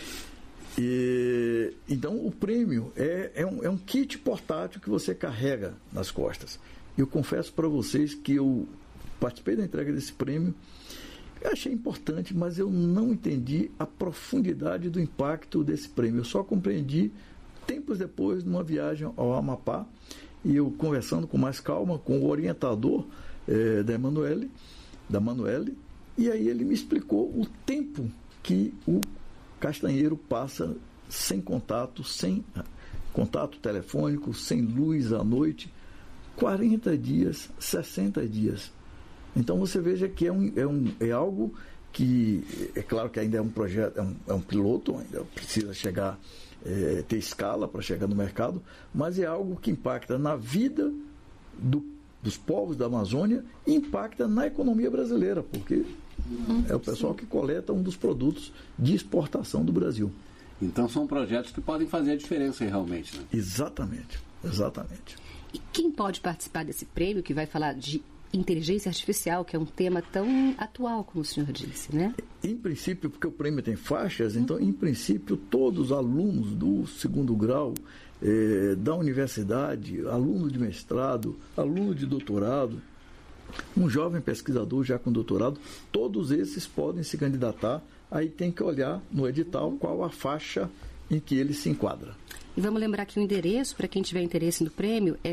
Então o prêmio é um kit portátil que você carrega nas costas. Eu confesso para vocês que eu participei da entrega desse prêmio. Eu achei importante, mas eu não entendi a profundidade do impacto desse prêmio. Eu só compreendi tempos depois, numa viagem ao Amapá, e eu conversando com mais calma com o orientador da Emanuele, e aí ele me explicou o tempo que o castanheiro passa sem contato telefônico, sem luz à noite, 40 dias, 60 dias. Então você veja que é algo que, é claro que ainda é um projeto, é um piloto, ainda precisa chegar, ter escala para chegar no mercado, mas é algo que impacta na vida dos povos da Amazônia e impacta na economia brasileira, porque é o pessoal que coleta um dos produtos de exportação do Brasil. Então são projetos que podem fazer a diferença realmente, né? Exatamente. E quem pode participar desse prêmio que vai falar de inteligência artificial, que é um tema tão atual, como o senhor disse, né? Em princípio, porque o prêmio tem faixas, então, em princípio, todos os alunos do segundo grau da universidade, aluno de mestrado, aluno de doutorado, um jovem pesquisador já com doutorado, todos esses podem se candidatar aí tem que olhar no edital qual a faixa em que ele se enquadra. E vamos lembrar que o endereço, para quem tiver interesse no prêmio, é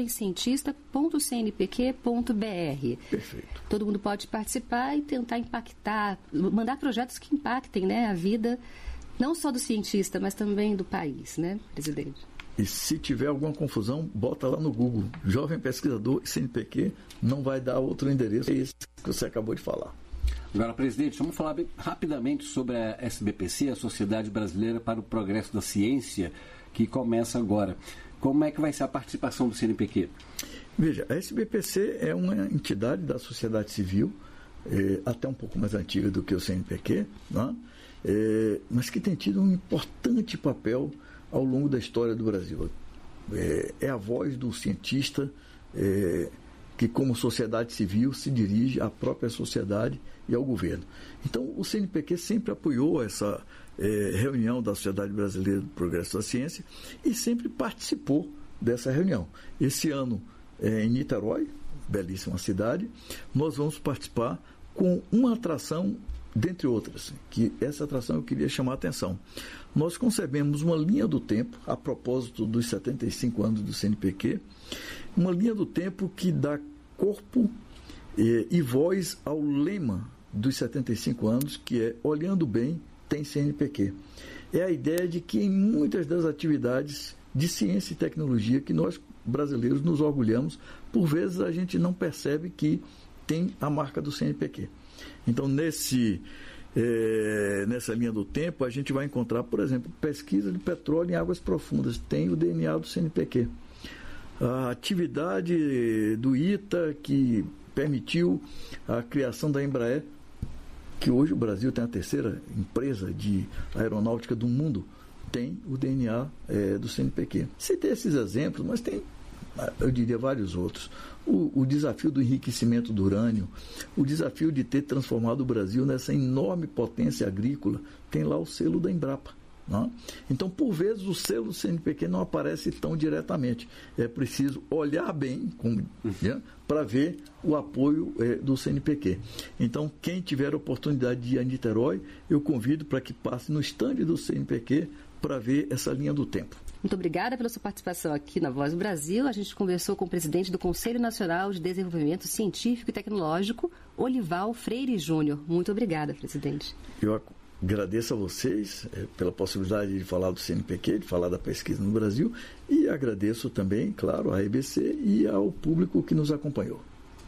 jovemcientista.cnpq.br. Perfeito. Todo mundo pode participar e tentar impactar, mandar projetos que impactem, né, a vida, não só do cientista, mas também do país, né, presidente? E se tiver alguma confusão, bota lá no Google, Jovem Pesquisador CNPq, não vai dar outro endereço, é esse que você acabou de falar. Agora, presidente, vamos falar rapidamente sobre a SBPC, a Sociedade Brasileira para o Progresso da Ciência, que começa agora. Como é que vai ser a participação do CNPq? Veja, a SBPC é uma entidade da sociedade civil, até um pouco mais antiga do que o CNPq, né? Mas que tem tido um importante papel ao longo da história do Brasil. É a voz do cientista que, como sociedade civil, se dirige à própria sociedade e ao governo. Então, o CNPq sempre apoiou essa reunião da Sociedade Brasileira do Progresso da Ciência e sempre participou dessa reunião. Esse ano, em Niterói, belíssima cidade, nós vamos participar com uma atração, dentre outras, que essa atração eu queria chamar a atenção. Nós concebemos uma linha do tempo, a propósito dos 75 anos do CNPq, uma linha do tempo que dá corpo e voz ao lema dos 75 anos, que é Olhando Bem, tem CNPq. É a ideia de que em muitas das atividades de ciência e tecnologia que nós brasileiros nos orgulhamos, por vezes a gente não percebe que tem a marca do CNPq. Então, nessa linha do tempo, a gente vai encontrar, por exemplo, pesquisa de petróleo em águas profundas, tem o DNA do CNPq. A atividade do ITA, que permitiu a criação da Embraer, que hoje o Brasil tem a terceira empresa de aeronáutica do mundo, tem o DNA do CNPq. Citei esses exemplos, mas tem, eu diria, vários outros. O desafio do enriquecimento do urânio, o desafio de ter transformado o Brasil nessa enorme potência agrícola, tem lá o selo da Embrapa. Não? Então, por vezes, o selo do CNPq não aparece tão diretamente. É preciso olhar bem para ver o apoio do CNPq. Então, quem tiver a oportunidade de ir a Niterói, eu convido para que passe no estande do CNPq para ver essa linha do tempo. Muito obrigada pela sua participação aqui na Voz do Brasil. A gente conversou com o presidente do Conselho Nacional de Desenvolvimento Científico e Tecnológico, Olival Freire Júnior. Muito obrigada, presidente. Eu agradeço a vocês pela possibilidade de falar do CNPq, de falar da pesquisa no Brasil, e agradeço também, claro, à EBC e ao público que nos acompanhou.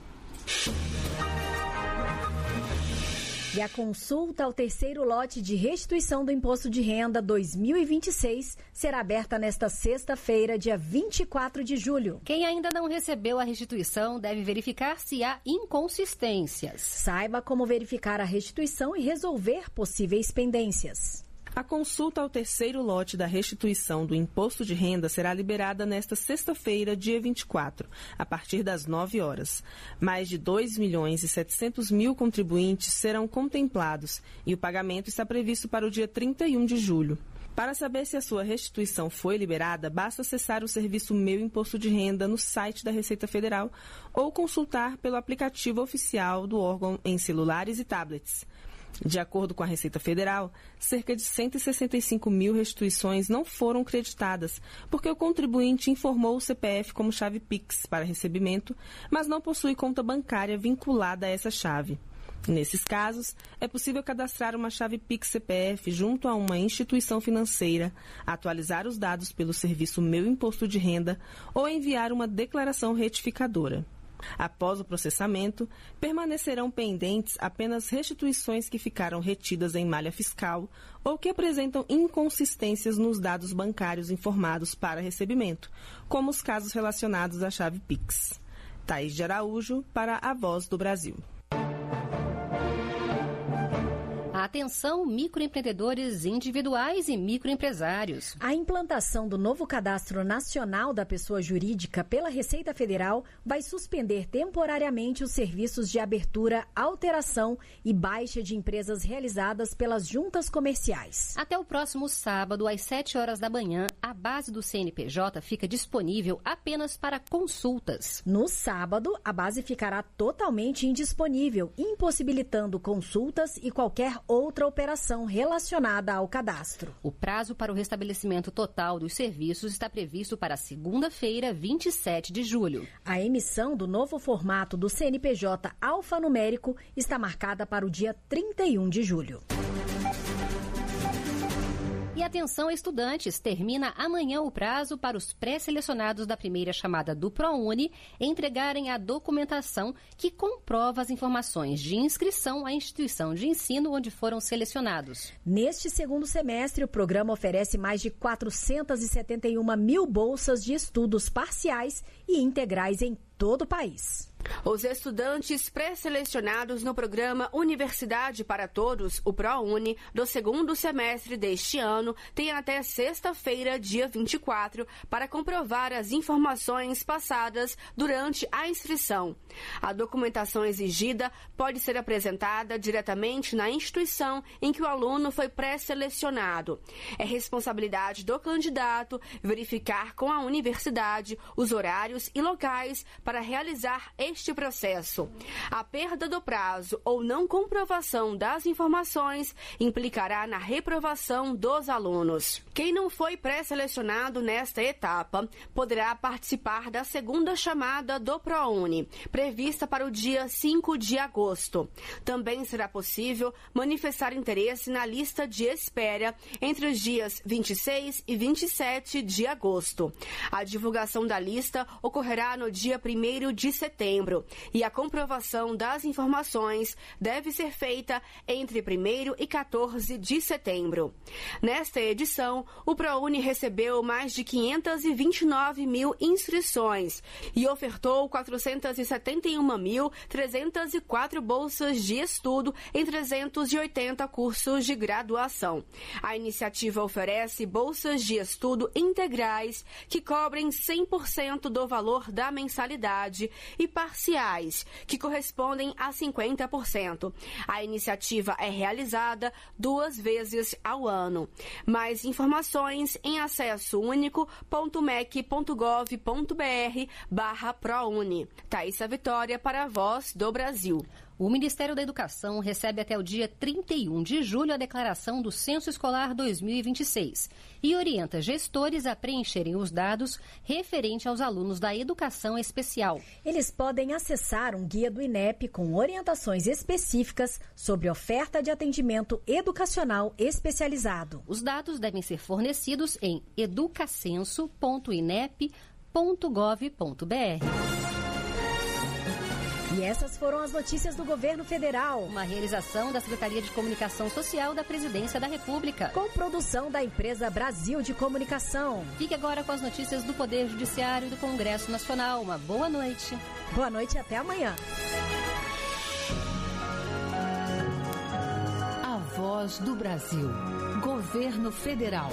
E a consulta ao terceiro lote de restituição do Imposto de Renda 2026 será aberta nesta sexta-feira, dia 24 de julho. Quem ainda não recebeu a restituição deve verificar se há inconsistências. Saiba como verificar a restituição e resolver possíveis pendências. A consulta ao terceiro lote da restituição do Imposto de Renda será liberada nesta sexta-feira, dia 24, a partir das 9 horas. Mais de 2.700.000 contribuintes serão contemplados e o pagamento está previsto para o dia 31 de julho. Para saber se a sua restituição foi liberada, basta acessar o serviço Meu Imposto de Renda no site da Receita Federal ou consultar pelo aplicativo oficial do órgão em celulares e tablets. De acordo com a Receita Federal, cerca de 165.000 restituições não foram creditadas, porque o contribuinte informou o CPF como chave Pix para recebimento, mas não possui conta bancária vinculada a essa chave. Nesses casos, é possível cadastrar uma chave Pix CPF junto a uma instituição financeira, atualizar os dados pelo serviço Meu Imposto de Renda ou enviar uma declaração retificadora. Após o processamento, permanecerão pendentes apenas restituições que ficaram retidas em malha fiscal ou que apresentam inconsistências nos dados bancários informados para recebimento, como os casos relacionados à chave Pix. Thaís de Araújo, para a Voz do Brasil. Atenção, microempreendedores individuais e microempresários. A implantação do novo Cadastro Nacional da Pessoa Jurídica pela Receita Federal vai suspender temporariamente os serviços de abertura, alteração e baixa de empresas realizadas pelas juntas comerciais. Até o próximo sábado, às 7 horas da manhã, a base do CNPJ fica disponível apenas para consultas. No sábado, a base ficará totalmente indisponível, impossibilitando consultas e qualquer outra operação relacionada ao cadastro. O prazo para o restabelecimento total dos serviços está previsto para segunda-feira, 27 de julho. A emissão do novo formato do CNPJ alfanumérico está marcada para o dia 31 de julho. E atenção, estudantes, termina amanhã o prazo para os pré-selecionados da primeira chamada do ProUni entregarem a documentação que comprova as informações de inscrição à instituição de ensino onde foram selecionados. Neste segundo semestre, o programa oferece mais de 471 mil bolsas de estudos parciais e integrais em todo o país. Os estudantes pré-selecionados no programa Universidade para Todos, o ProUni, do segundo semestre deste ano, têm até sexta-feira, dia 24, para comprovar as informações passadas durante a inscrição. A documentação exigida pode ser apresentada diretamente na instituição em que o aluno foi pré-selecionado. É responsabilidade do candidato verificar com a universidade os horários e locais para realizar este processo. A perda do prazo ou não comprovação das informações implicará na reprovação dos alunos. Quem não foi pré-selecionado nesta etapa poderá participar da segunda chamada do ProUni, prevista para o dia 5 de agosto. Também será possível manifestar interesse na lista de espera entre os dias 26 e 27 de agosto. A divulgação da lista ocorrerá no dia 1º de setembro e a comprovação das informações deve ser feita entre 1º e 14 de setembro. Nesta edição, o ProUni recebeu mais de 529 mil inscrições e ofertou 471.304 bolsas de estudo em 380 cursos de graduação. A iniciativa oferece bolsas de estudo integrais que cobrem 100% do valor da mensalidade e parciais, que correspondem a 50%. A iniciativa é realizada 2 vezes ao ano. Mais informações em acesso único.mec.gov.br/ProUni. Thaísa Vitória para a Voz do Brasil. O Ministério da Educação recebe até o dia 31 de julho a declaração do Censo Escolar 2026 e orienta gestores a preencherem os dados referente aos alunos da educação especial. Eles podem acessar um guia do INEP com orientações específicas sobre oferta de atendimento educacional especializado. Os dados devem ser fornecidos em educacenso.inep.gov.br. E essas foram as notícias do governo federal. Uma realização da Secretaria de Comunicação Social da Presidência da República. Com produção da empresa Brasil de Comunicação. Fique agora com as notícias do Poder Judiciário e do Congresso Nacional. Uma boa noite. Boa noite e até amanhã. A Voz do Brasil. Governo Federal.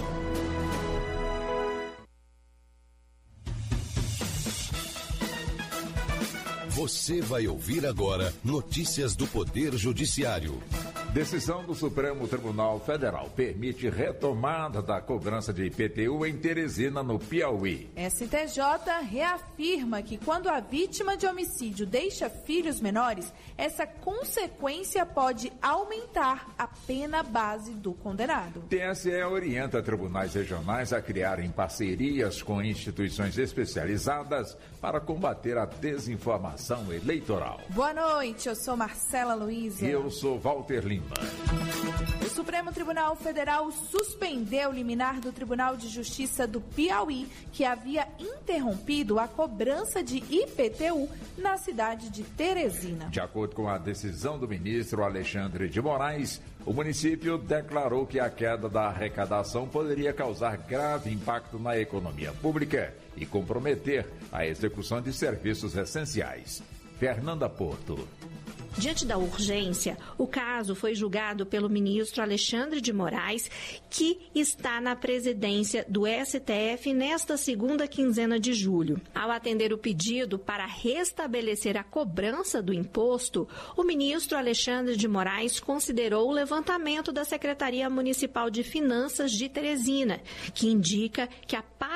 Você vai ouvir agora notícias do Poder Judiciário. Decisão do Supremo Tribunal Federal permite retomada da cobrança de IPTU em Teresina, no Piauí. STJ reafirma que quando a vítima de homicídio deixa filhos menores, essa consequência pode aumentar a pena base do condenado. TSE orienta tribunais regionais a criarem parcerias com instituições especializadas para combater a desinformação eleitoral. Boa noite, eu sou Marcela Luiza. E eu sou Walter Lima. O Supremo Tribunal Federal suspendeu o liminar do Tribunal de Justiça do Piauí, que havia interrompido a cobrança de IPTU na cidade de Teresina. De acordo com a decisão do ministro Alexandre de Moraes, o município declarou que a queda da arrecadação poderia causar grave impacto na economia pública e comprometer a execução de serviços essenciais. Fernanda Porto. Diante da urgência, o caso foi julgado pelo ministro Alexandre de Moraes, que está na presidência do STF nesta segunda quinzena de julho. Ao atender o pedido para restabelecer a cobrança do imposto, o ministro Alexandre de Moraes considerou o levantamento da Secretaria Municipal de Finanças de Teresina, que indica que a paralisação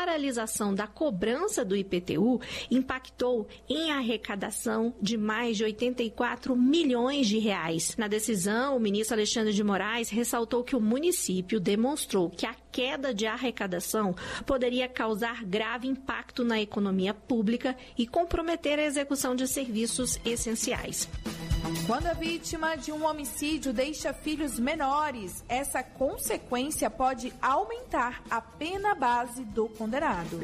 paralisação da cobrança do IPTU impactou em arrecadação de mais de 84 milhões de reais. Na decisão, o ministro Alexandre de Moraes ressaltou que o município demonstrou que a queda de arrecadação poderia causar grave impacto na economia pública e comprometer a execução de serviços essenciais. Quando a vítima de um homicídio deixa filhos menores, essa consequência pode aumentar a pena base do condenado.